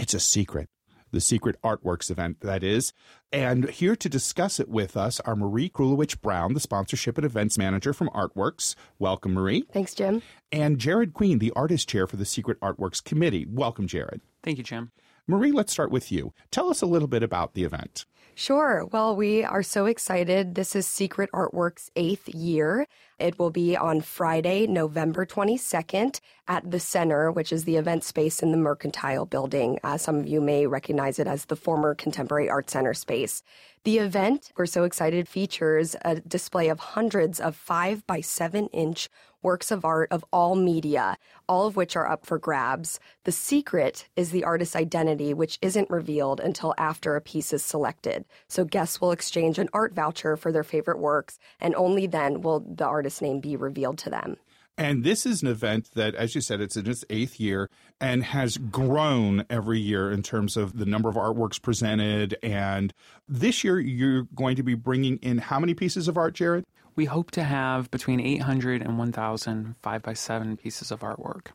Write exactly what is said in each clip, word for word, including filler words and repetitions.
It's a secret. The Secret Artworks event, that is. And here to discuss it with us are Marie Krulowich-Brown, the Sponsorship and Events Manager from Artworks. Welcome, Marie. Thanks, Jim. And Jared Queen, the Artist Chair for the Secret Artworks Committee. Welcome, Jared. Thank you, Jim. Marie, let's start with you. Tell us a little bit about the event. Sure. Well, we are so excited. This is Secret Artworks' eighth year. It will be on Friday, November twenty-second at the Center, which is the event space in the Mercantile Building. Uh, some of you may recognize it as the former Contemporary Art Center space. The event, we're so excited, features a display of hundreds of five by seven inch works of art of all media, all of which are up for grabs. The secret is the artist's identity, which isn't revealed until after a piece is selected. So guests will exchange an art voucher for their favorite works, and only then will the artist's name be revealed to them. And this is an event that, as you said, it's in its eighth year and has grown every year in terms of the number of artworks presented. And this year, you're going to be bringing in how many pieces of art, Jared? We hope to have between eight hundred and one thousand five by seven pieces of artwork.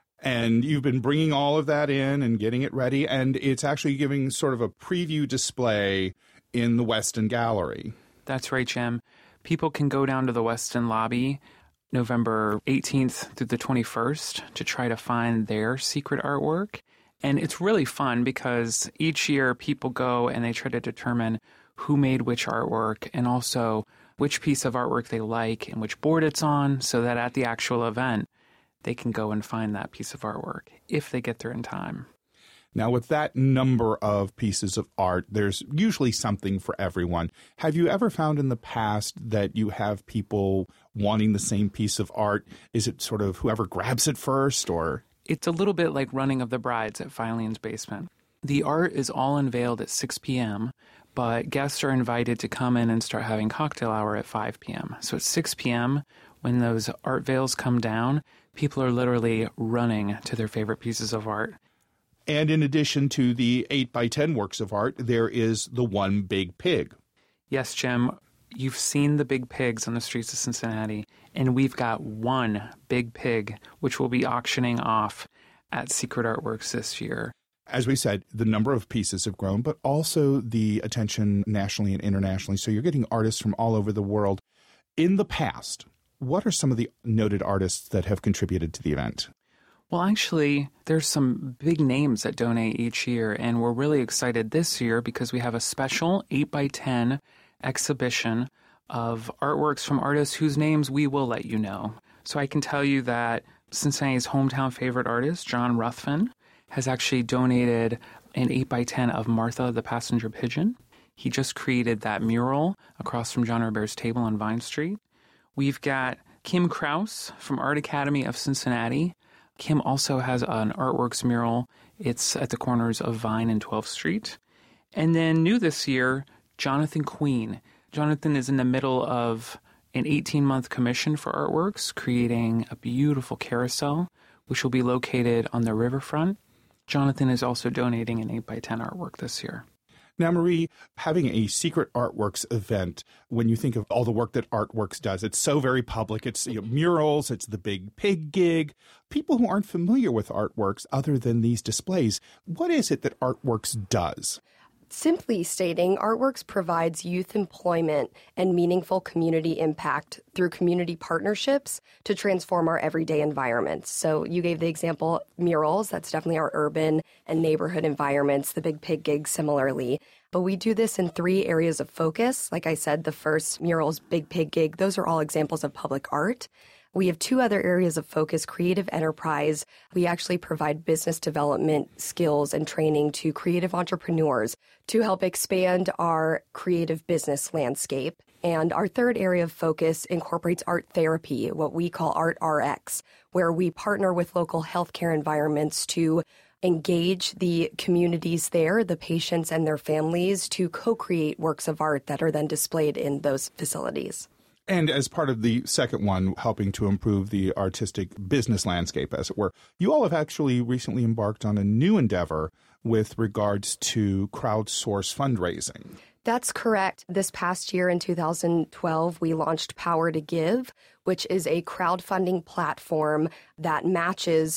And you've been bringing all of that in and getting it ready. And it's actually giving sort of a preview display in the Westin Gallery. That's right, Jim. People can go down to the Westin lobby November eighteenth through the twenty-first to try to find their secret artwork. And it's really fun because each year people go and they try to determine who made which artwork and also which piece of artwork they like and which board it's on, so that at the actual event, they can go and find that piece of artwork if they get there in time. Now, with that number of pieces of art, there's usually something for everyone. Have you ever found in the past that you have people wanting the same piece of art? Is it sort of whoever grabs it first, or? It's a little bit like Running of the Brides at Filene's Basement. The art is all unveiled at six p.m., but guests are invited to come in and start having cocktail hour at five p.m. So at six p.m., when those art veils come down, people are literally running to their favorite pieces of art. And in addition to the eight by ten works of art, there is the One Big Pig. Yes, Jim. You've seen the big pigs on the streets of Cincinnati, and we've got one big pig, which we'll be auctioning off at Secret Artworks this year. As we said, the number of pieces have grown, but also the attention nationally and internationally. So you're getting artists from all over the world. In the past, what are some of the noted artists that have contributed to the event? Well, actually, there's some big names that donate each year, and we're really excited this year because we have a special eight by ten exhibition of artworks from artists whose names we will let you know. So I can tell you that Cincinnati's hometown favorite artist, John Ruthven, has actually donated an eight by ten of Martha the Passenger Pigeon. He just created that mural across from John Robert's table on Vine Street. We've got Kim Krause from Art Academy of Cincinnati. Kim also has an Artworks mural. It's at the corners of Vine and twelfth Street. And then new this year, Jonathan Queen. Jonathan is in the middle of an eighteen-month commission for Artworks, creating a beautiful carousel, which will be located on the riverfront. Jonathan is also donating an eight by ten artwork this year. Now, Marie, having a Secret Artworks event, when you think of all the work that Artworks does, it's so very public. It's you know, murals, it's the Big Pig gig. People who aren't familiar with Artworks, other than these displays, what is it that Artworks does? Simply stating, Artworks provides youth employment and meaningful community impact through community partnerships to transform our everyday environments. So you gave the example murals. That's definitely our urban and neighborhood environments, the Big Pig gig similarly. But we do this in three areas of focus. Like I said, the first, murals, Big Pig gig, those are all examples of public art. We have two other areas of focus, creative enterprise. We actually provide business development skills and training to creative entrepreneurs to help expand our creative business landscape. And our third area of focus incorporates art therapy, what we call Art R X, where we partner with local healthcare environments to engage the communities there, the patients and their families, to co-create works of art that are then displayed in those facilities. And as part of the second one, helping to improve the artistic business landscape, as it were, you all have actually recently embarked on a new endeavor with regards to crowdsource fundraising. That's correct. This past year in two thousand twelve, we launched Power to Give, which is a crowdfunding platform that matches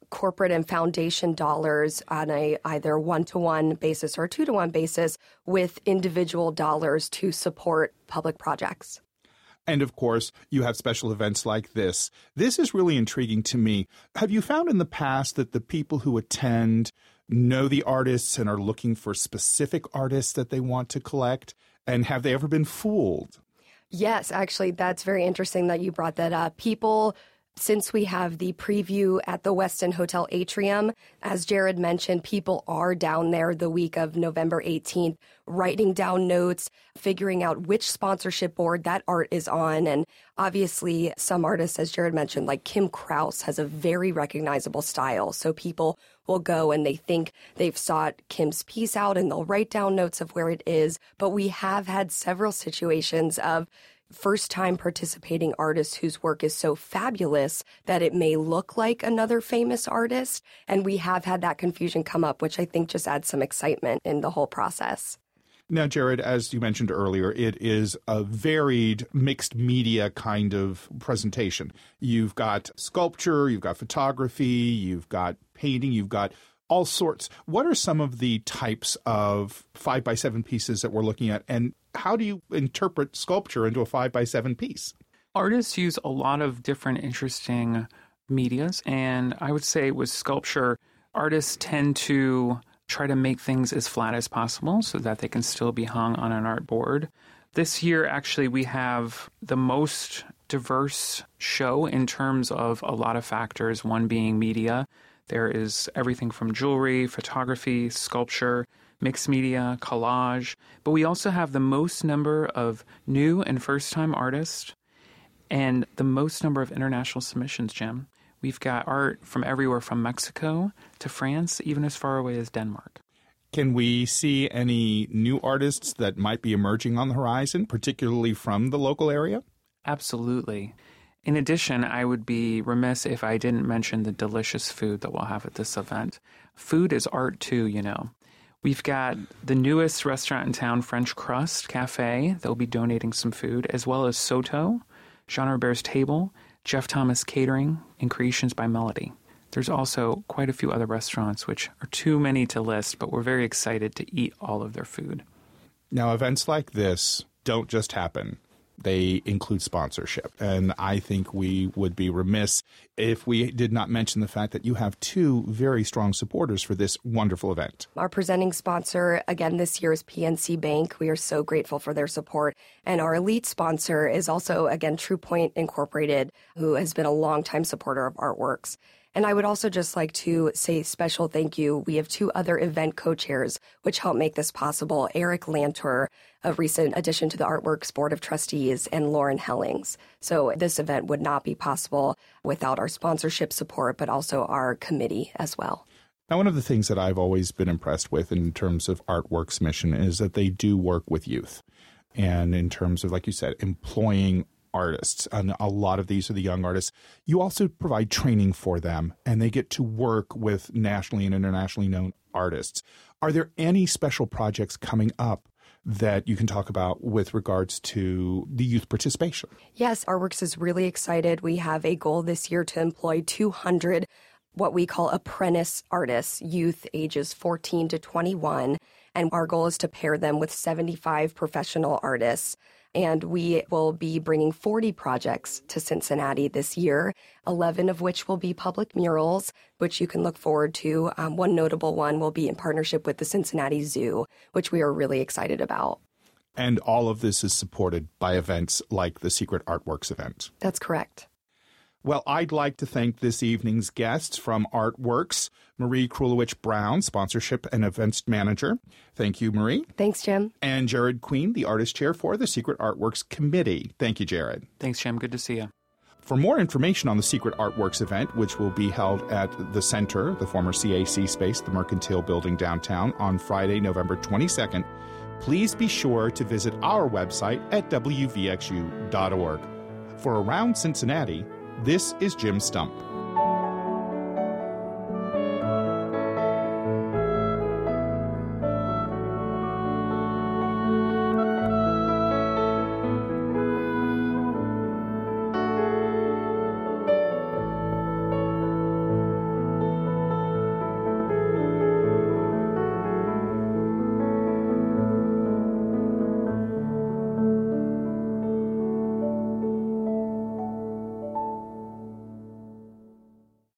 corporate and foundation dollars on a either one-to-one basis or a two-to-one basis with individual dollars to support public projects. And of course, you have special events like this. This is really intriguing to me. Have you found in the past that the people who attend know the artists and are looking for specific artists that they want to collect? And have they ever been fooled? Yes, actually, that's very interesting that you brought that up. People, since we have the preview at the Westin Hotel Atrium, as Jared mentioned, people are down there the week of November eighteenth, writing down notes, figuring out which sponsorship board that art is on. And obviously, some artists, as Jared mentioned, like Kim Krause, has a very recognizable style. So people will go and they think they've sought Kim's piece out and they'll write down notes of where it is. But we have had several situations of first-time participating artists whose work is so fabulous that it may look like another famous artist. And we have had that confusion come up, which I think just adds some excitement in the whole process. Now, Jared, as you mentioned earlier, it is a varied mixed media kind of presentation. You've got sculpture, you've got photography, you've got painting, you've got all sorts. What are some of the types of five by seven pieces that we're looking at, and how do you interpret sculpture into a five by seven piece? Artists use a lot of different interesting medias, and I would say with sculpture, artists tend to try to make things as flat as possible so that they can still be hung on an art board. This year, actually, we have the most diverse show in terms of a lot of factors, one being media. There is everything from jewelry, photography, sculpture, mixed media, collage. But we also have the most number of new and first-time artists and the most number of international submissions, Jim. We've got art from everywhere from Mexico to France, even as far away as Denmark. Can we see any new artists that might be emerging on the horizon, particularly from the local area? Absolutely. In addition, I would be remiss if I didn't mention the delicious food that we'll have at this event. Food is art too, you know. We've got the newest restaurant in town, French Crust Cafe. They'll be donating some food, as well as Soto, Jean Robert's Table, Jeff Thomas Catering, and Creations by Melody. There's also quite a few other restaurants, which are too many to list, but we're very excited to eat all of their food. Now, events like this don't just happen. They include sponsorship. And I think we would be remiss if we did not mention the fact that you have two very strong supporters for this wonderful event. Our presenting sponsor, again, this year is P N C Bank. We are so grateful for their support. And our elite sponsor is also, again, TruePoint Incorporated, who has been a longtime supporter of Artworks. And I would also just like to say special thank you. We have two other event co-chairs which help make this possible. Eric Lantor, a recent addition to the Artworks Board of Trustees, and Lauren Hellings. So this event would not be possible without our sponsorship support, but also our committee as well. Now, one of the things that I've always been impressed with in terms of Artworks' mission is that they do work with youth. And in terms of, like you said, employing artists, and a lot of these are the young artists. You also provide training for them, and they get to work with nationally and internationally known artists. Are there any special projects coming up that you can talk about with regards to the youth participation? Yes, Artworks is really excited. We have a goal this year to employ two hundred what we call apprentice artists, youth ages fourteen to twenty-one, and our goal is to pair them with seventy-five professional artists. And we will be bringing forty projects to Cincinnati this year, eleven of which will be public murals, which you can look forward to. Um, one notable one will be in partnership with the Cincinnati Zoo, which we are really excited about. And all of this is supported by events like the Secret Artworks event. That's correct. Well, I'd like to thank this evening's guests from Artworks, Marie Krulowich-Brown, Sponsorship and Events Manager. Thank you, Marie. Thanks, Jim. And Jared Queen, the Artist Chair for the Secret Artworks Committee. Thank you, Jared. Thanks, Jim. Good to see you. For more information on the Secret Artworks event, which will be held at the Center, the former C A C space, the Mercantile Building downtown, on Friday, November twenty-second, please be sure to visit our website at w v x u dot org. For Around Cincinnati, this is Jim Stump.